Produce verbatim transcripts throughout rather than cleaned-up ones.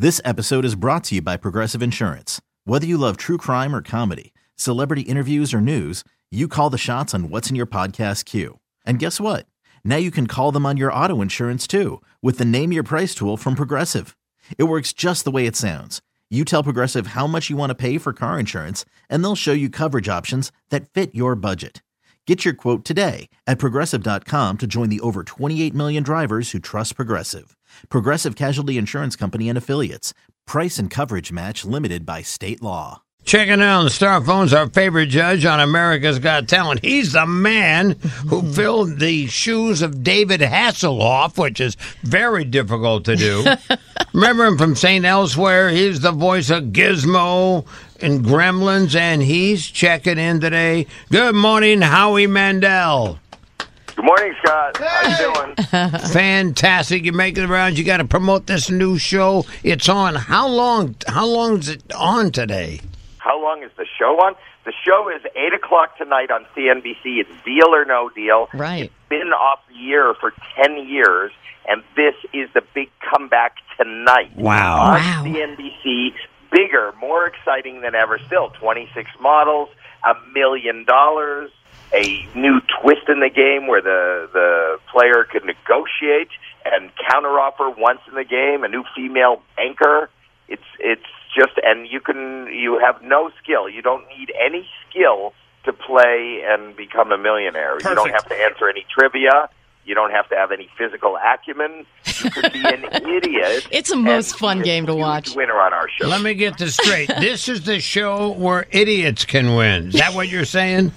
This episode is brought to you by Progressive Insurance. Whether you love true crime or comedy, celebrity interviews or news, you call the shots on what's in your podcast queue. And guess what? Now you can call them on your auto insurance too with the Name Your Price tool from Progressive. It works just the way it sounds. You tell Progressive how much you want to pay for car insurance, and they'll show you coverage options that fit your budget. Get your quote today at Progressive dot com to join the over twenty-eight million drivers who trust Progressive. Progressive Casualty Insurance Company and Affiliates. Price and coverage match limited by state law. Checking out on the Star Phones, our favorite judge on America's Got Talent. He's the man who filled the shoes of David Hasselhoff, which is very difficult to do. Remember him from Saint Elsewhere? He's the voice of Gizmo in Gremlins, and he's checking in today. Good morning, Howie Mandel. Good morning, Scott. How you doing? Fantastic. You're making the rounds. You got to promote this new show. It's on. How long? How long is it on today? How long is the show on? The show is eight o'clock tonight on C N B C. It's Deal or No Deal. Right. It's been off the air for ten years, and this is the big comeback tonight. Wow. On Wow. C N B C, bigger, more exciting than ever. Still, twenty-six models, a million dollars, a new twist in the game where the, the player could negotiate and counteroffer once in the game, a new female anchor. It's it's just, and you can you have no skill. You don't need any skill to play and become a millionaire. Perfect. You don't have to answer any trivia. You don't have to have any physical acumen. You could be an idiot. It's a most and fun be a game to huge watch. Winner on our show. Let me get this straight. This is the show where idiots can win. Is that what you're saying?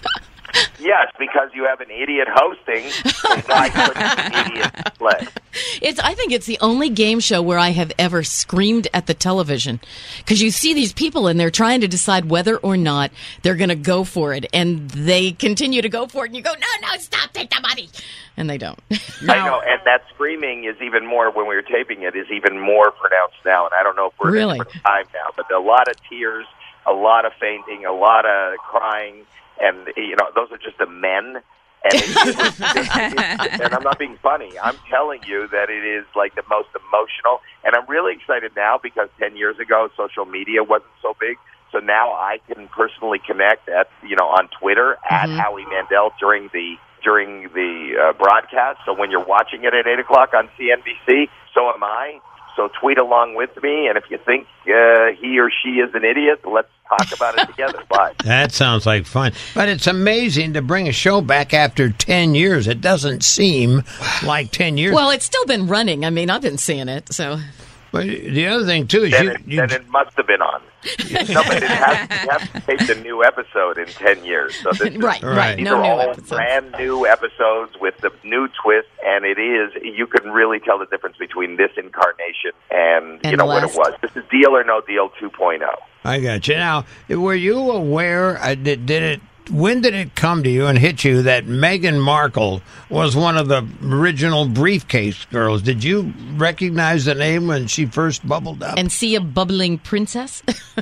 Yes, because you have an idiot hosting. And why couldn't an idiot play? It's. I think it's the only game show where I have ever screamed at the television, because you see these people and they're trying to decide whether or not they're going to go for it, and they continue to go for it, and you go, no, no, stop, take the money, and they don't. I know, and that screaming is even more, when we were taping it, is even more pronounced now, and I don't know if we're Really? in a different time now, but a lot of tears, a lot of fainting, a lot of crying, and, you know, those are just the men. And, it's, it's, and I'm not being funny. I'm telling you that it is like the most emotional. And I'm really excited now because ten years ago, social media wasn't so big. So now I can personally connect at, you know, on Twitter at Mhm. Howie Mandel during the during the uh, broadcast. So when you're watching it at eight o'clock on C N B C, so am I. So tweet along with me. And if you think uh, he or she is an idiot, let's talk about it together. Bye. That sounds like fun. But it's amazing to bring a show back after ten years. It doesn't seem like ten years. Well, it's still been running. I mean, I've been seeing it, so. But the other thing, too, is Then, you... it, you then it must have been on. No, but it has, it has taped a new episode in ten years. So this is, Right, right. These No are new all episodes. brand new episodes with the new twist, and it is, you can really tell the difference between this incarnation and, you And know, what it last. was. This is Deal or No Deal two point oh. I got you. Now, were you aware, uh, did, did it... When did it come to you and hit you that Meghan Markle was one of the original briefcase girls? Did you recognize the name when she first bubbled up? And see a bubbling princess?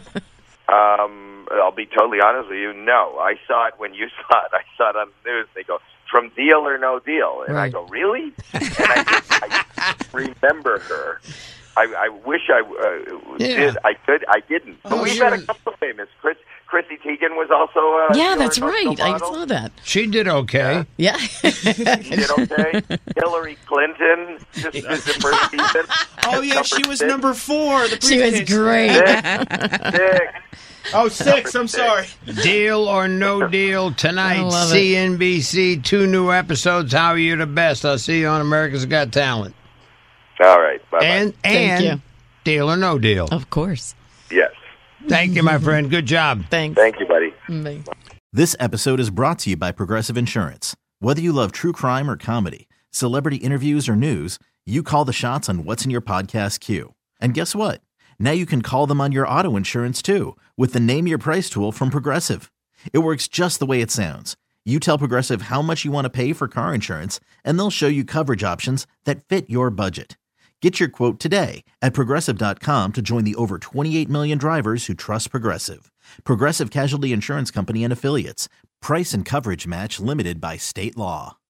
Um, I'll be totally honest with you. No, I saw it when you saw it. I saw it on the news. They go, from Deal or No Deal. And I Right. go, really? And I, I remember her. I, I wish I uh, Yeah. did. I could. I didn't. But Oh, we've sure. had a couple of famous. Chris, Chrissy Teigen was also. Uh, Yeah, Deal that's or No Deal right. I model. saw that. She did okay. Yeah. She did okay. Hillary Clinton just did the first season. Oh, yeah, she was six. number four. The She was briefcase. great. Six. Six. Oh, six. I'm sorry. Deal or No Deal I tonight, love it. C N B C, two new episodes. How are you the best? I'll see you on America's Got Talent. All right. Bye bye. And, Thank and you. Deal or No Deal. Of course. Yes. Thank you, my friend. Good job. Thanks. Thank you, buddy. Bye. This episode is brought to you by Progressive Insurance. Whether you love true crime or comedy, celebrity interviews or news, you call the shots on what's in your podcast queue. And guess what? Now you can call them on your auto insurance too with the Name Your Price tool from Progressive. It works just the way it sounds. You tell Progressive how much you want to pay for car insurance, and they'll show you coverage options that fit your budget. Get your quote today at Progressive dot com to join the over twenty-eight million drivers who trust Progressive. Progressive Casualty Insurance Company and Affiliates. Price and coverage match limited by state law.